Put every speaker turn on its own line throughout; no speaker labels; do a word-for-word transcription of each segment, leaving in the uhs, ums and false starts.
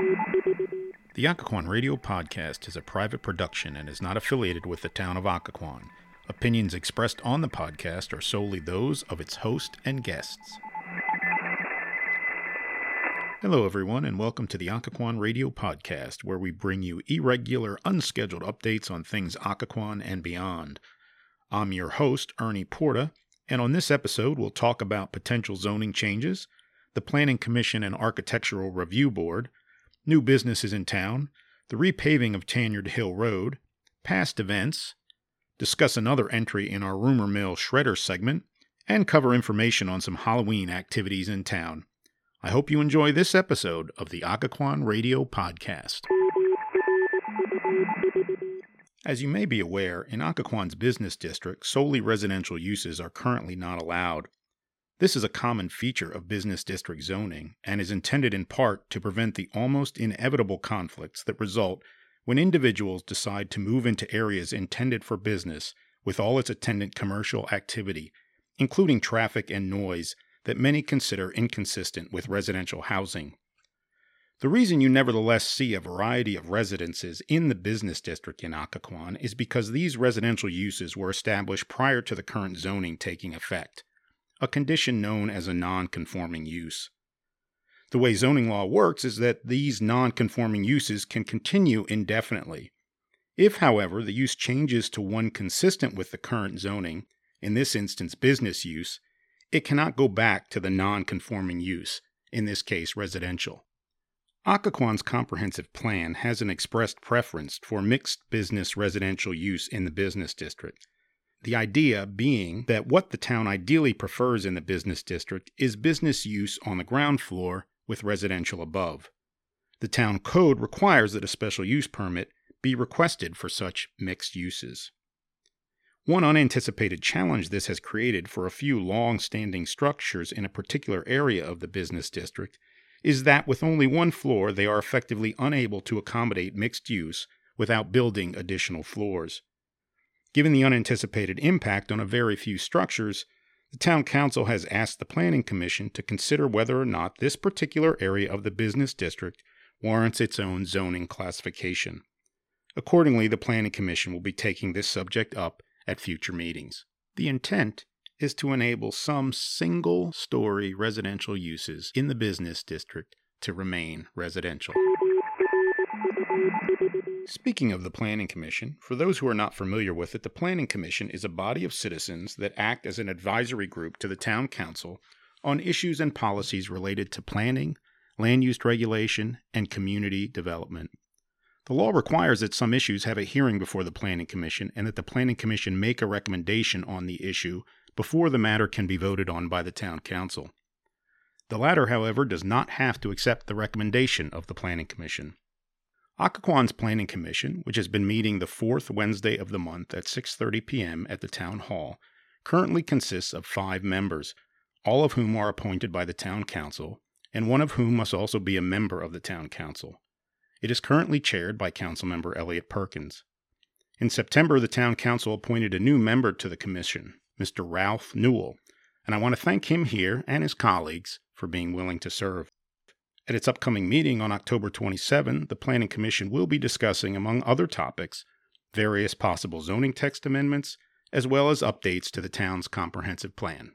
The Occoquan Radio Podcast is a private production and is not affiliated with the town of Occoquan. Opinions expressed on the podcast are solely those of its host and guests. Hello, everyone, and welcome to the Occoquan Radio Podcast, where we bring you irregular, unscheduled updates on things Occoquan and beyond. I'm your host, Ernie Porta, and on this episode, we'll talk about potential zoning changes, the Planning Commission and Architectural Review Board, new businesses in town, the repaving of Tanyard Hill Road, past events, discuss another entry in our Rumor Mill Shredder segment, and cover information on some Halloween activities in town. I hope you enjoy this episode of the Occoquan Radio Podcast. As you may be aware, in Occoquan's business district, solely residential uses are currently not allowed. This is a common feature of business district zoning and is intended in part to prevent the almost inevitable conflicts that result when individuals decide to move into areas intended for business with all its attendant commercial activity, including traffic and noise, that many consider inconsistent with residential housing. The reason you nevertheless see a variety of residences in the business district in Occoquan is because these residential uses were established prior to the current zoning taking effect, a condition known as a non-conforming use. The way zoning law works is that these non-conforming uses can continue indefinitely. If, however, the use changes to one consistent with the current zoning, in this instance business use, it cannot go back to the non-conforming use, in this case residential. Occoquan's comprehensive plan has an expressed preference for mixed business residential use in the business district. The idea being that what the town ideally prefers in the business district is business use on the ground floor with residential above. The town code requires that a special use permit be requested for such mixed uses. One unanticipated challenge this has created for a few long-standing structures in a particular area of the business district is that with only one floor they are effectively unable to accommodate mixed use without building additional floors. Given the unanticipated impact on a very few structures, the Town Council has asked the Planning Commission to consider whether or not this particular area of the business district warrants its own zoning classification. Accordingly, the Planning Commission will be taking this subject up at future meetings. The intent is to enable some single-story residential uses in the business district to remain residential. Speaking of the Planning Commission, for those who are not familiar with it, the Planning Commission is a body of citizens that act as an advisory group to the Town Council on issues and policies related to planning, land use regulation, and community development. The law requires that some issues have a hearing before the Planning Commission and that the Planning Commission make a recommendation on the issue before the matter can be voted on by the Town Council. The latter, however, does not have to accept the recommendation of the Planning Commission. Occoquan's Planning Commission, which has been meeting the fourth Wednesday of the month at six thirty p.m. at the Town Hall, currently consists of five members, all of whom are appointed by the Town Council, and one of whom must also be a member of the Town Council. It is currently chaired by Councilmember Elliot Perkins. In September, the Town Council appointed a new member to the commission, Mister Ralph Newell, and I want to thank him here and his colleagues for being willing to serve. At its upcoming meeting on October twenty-seventh, the Planning Commission will be discussing, among other topics, various possible zoning text amendments, as well as updates to the town's comprehensive plan.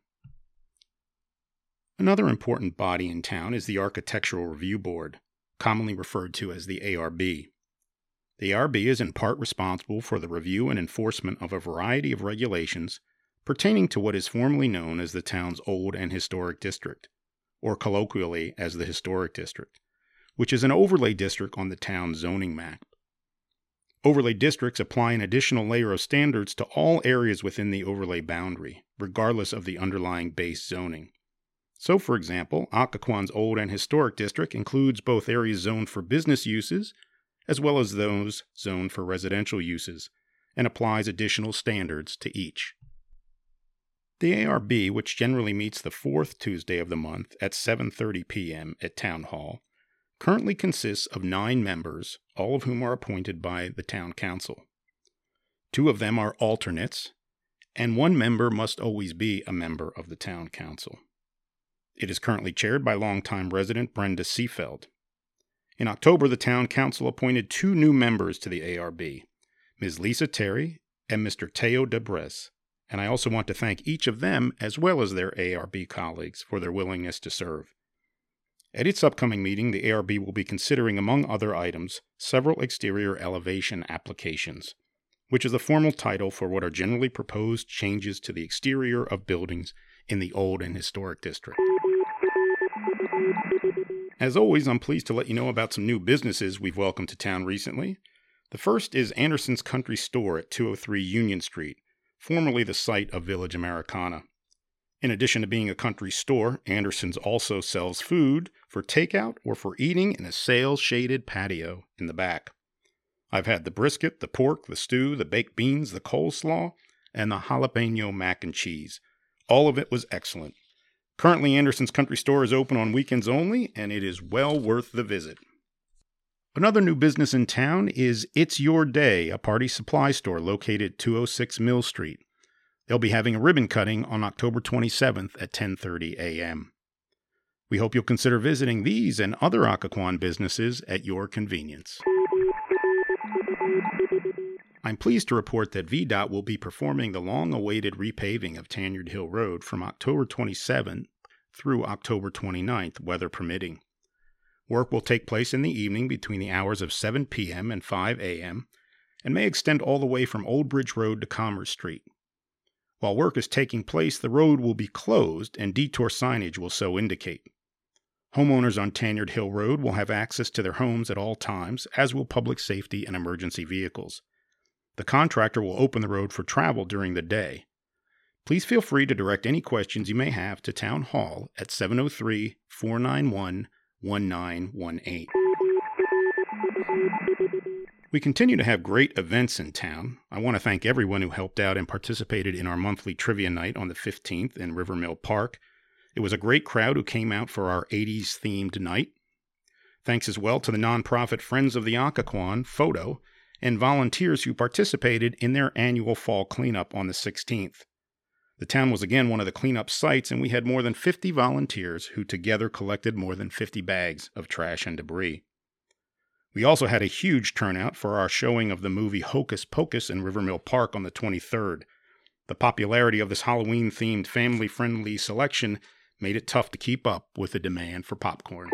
Another important body in town is the Architectural Review Board, commonly referred to as the A R B. The A R B is in part responsible for the review and enforcement of a variety of regulations pertaining to what is formally known as the town's Old and Historic District, or colloquially as the Historic District, which is an overlay district on the town's zoning map. Overlay districts apply an additional layer of standards to all areas within the overlay boundary, regardless of the underlying base zoning. So, for example, Occoquan's Old and Historic District includes both areas zoned for business uses as well as those zoned for residential uses, and applies additional standards to each. The A R B, which generally meets the fourth Tuesday of the month at seven thirty p.m. at Town Hall, currently consists of nine members, all of whom are appointed by the Town Council. Two of them are alternates, and one member must always be a member of the Town Council. It is currently chaired by longtime resident Brenda Seefeld. In October, the town council appointed two new members to the A R B, Miz Lisa Terry and Mister Teo Debres, and I also want to thank each of them, as well as their A R B colleagues, for their willingness to serve. At its upcoming meeting, the A R B will be considering, among other items, several exterior elevation applications, which is the formal title for what are generally proposed changes to the exterior of buildings in the Old and Historic District. As always, I'm pleased to let you know about some new businesses we've welcomed to town recently. The first is Anderson's Country Store at two oh three Union Street, formerly the site of Village Americana. In addition to being a country store, Anderson's also sells food for takeout or for eating in a sail-shaded patio in the back. I've had the brisket, the pork, the stew, the baked beans, the coleslaw, and the jalapeno mac and cheese. All of it was excellent. Currently, Anderson's Country Store is open on weekends only, and it is well worth the visit. Another new business in town is It's Your Day, a party supply store located at two oh six Mill Street. They'll be having a ribbon cutting on October twenty-seventh at ten thirty a.m. We hope you'll consider visiting these and other Occoquan businesses at your convenience. I'm pleased to report that V DOT will be performing the long-awaited repaving of Tanyard Hill Road from October twenty-seventh through October twenty-ninth, weather permitting. Work will take place in the evening between the hours of seven p.m. and five a.m. and may extend all the way from Old Bridge Road to Commerce Street. While work is taking place, the road will be closed and detour signage will so indicate. Homeowners on Tanyard Hill Road will have access to their homes at all times, as will public safety and emergency vehicles. The contractor will open the road for travel during the day. Please feel free to direct any questions you may have to Town Hall at seven oh three, four nine one, one nine one eight. We continue to have great events in town. I want to thank everyone who helped out and participated in our monthly trivia night on the fifteenth in Rivermill Park. It was a great crowd who came out for our eighties-themed night. Thanks as well to the nonprofit Friends of the Occoquan, Photo, and volunteers who participated in their annual fall cleanup on the sixteenth. The town was again one of the cleanup sites, and we had more than fifty volunteers who together collected more than fifty bags of trash and debris. We also had a huge turnout for our showing of the movie Hocus Pocus in Rivermill Park on the twenty-third. The popularity of this Halloween-themed family-friendly selection made it tough to keep up with the demand for popcorn.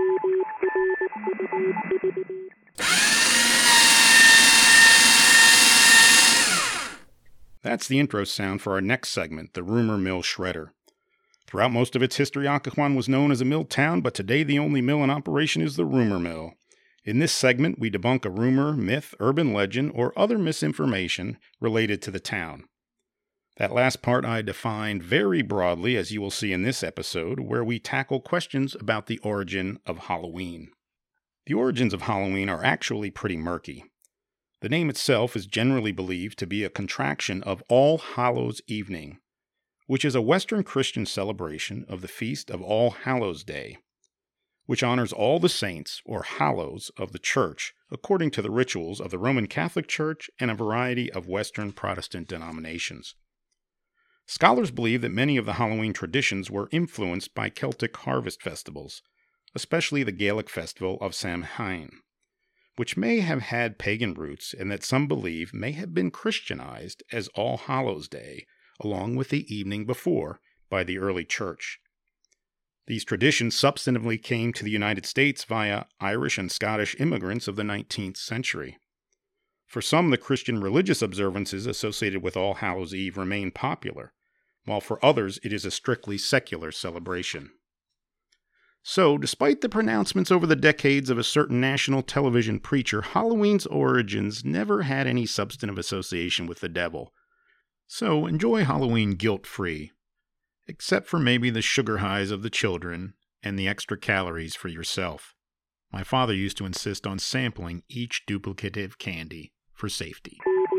That's the intro sound for our next segment, the Rumor Mill Shredder. Throughout most of its history, Occoquan was known as a mill town, but today the only mill in operation is the Rumor Mill. In this segment, we debunk a rumor, myth, urban legend, or other misinformation related to the town. That last part I defined very broadly, as you will see in this episode, where we tackle questions about the origin of Halloween. The origins of Halloween are actually pretty murky. The name itself is generally believed to be a contraction of All Hallows Evening, which is a Western Christian celebration of the feast of All Hallows Day, which honors all the saints or hallows of the Church according to the rituals of the Roman Catholic Church and a variety of Western Protestant denominations. Scholars believe that many of the Halloween traditions were influenced by Celtic harvest festivals, especially the Gaelic festival of Samhain, which may have had pagan roots and that some believe may have been Christianized as All Hallows Day, along with the evening before, by the early church. These traditions substantively came to the United States via Irish and Scottish immigrants of the nineteenth century. For some, the Christian religious observances associated with All Hallows Eve remain popular, while for others it is a strictly secular celebration. So, despite the pronouncements over the decades of a certain national television preacher, Halloween's origins never had any substantive association with the devil. So, enjoy Halloween guilt-free, except for maybe the sugar highs of the children and the extra calories for yourself. My father used to insist on sampling each duplicative candy for safety.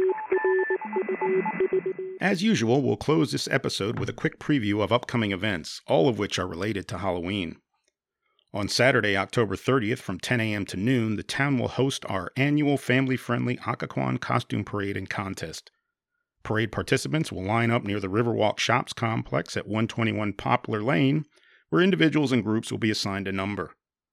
As usual, we'll close this episode with a quick preview of upcoming events, all of which are related to Halloween. On Saturday, October thirtieth, from ten a.m. to noon, the town will host our annual family-friendly Occoquan Costume Parade and Contest. Parade participants will line up near the Riverwalk Shops complex at one twenty-one Poplar Lane, where individuals and groups will be assigned a number.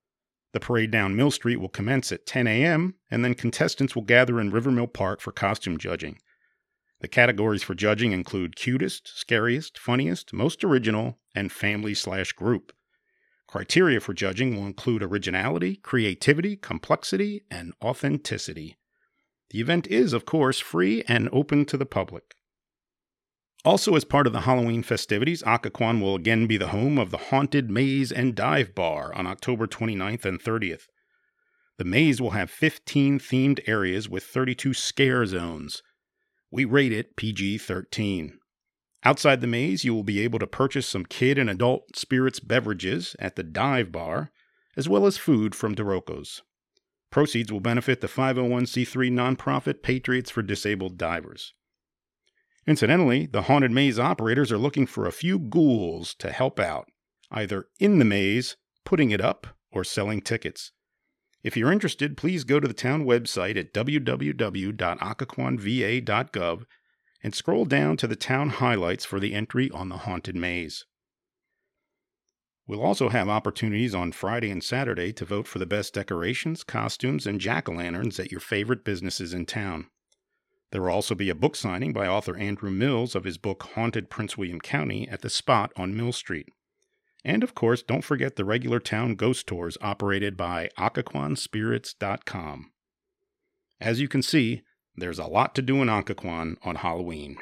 The parade down Mill Street will commence at ten a.m., and then contestants will gather in Rivermill Park for costume judging. The categories for judging include cutest, scariest, funniest, most original, and family slash group. Criteria for judging will include originality, creativity, complexity, and authenticity. The event is, of course, free and open to the public. Also, as part of the Halloween festivities, Occoquan will again be the home of the Haunted Maze and Dive Bar on October twenty-ninth and thirtieth. The maze will have fifteen themed areas with thirty-two scare zones. We rate it P G thirteen. Outside the maze, you will be able to purchase some kid and adult spirits beverages at the Dive Bar, as well as food from DeRocco's. Proceeds will benefit the five oh one c three nonprofit Patriots for Disabled Divers. Incidentally, the Haunted Maze operators are looking for a few ghouls to help out, either in the maze, putting it up, or selling tickets. If you're interested, please go to the town website at w w w dot occoquan v a dot gov and scroll down to the town highlights for the entry on the Haunted Maze. We'll also have opportunities on Friday and Saturday to vote for the best decorations, costumes, and jack-o'-lanterns at your favorite businesses in town. There will also be a book signing by author Andrew Mills of his book Haunted Prince William County at the Spot on Mill Street. And of course, don't forget the regular town ghost tours operated by occoquan spirits dot com. As you can see, there's a lot to do in Occoquan on Halloween.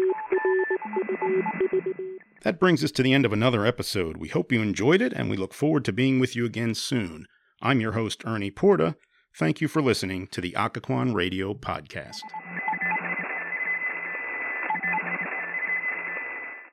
That brings us to the end of another episode. We hope you enjoyed it, and we look forward to being with you again soon. I'm your host, Ernie Porta. Thank you for listening to the Occoquan Radio Podcast.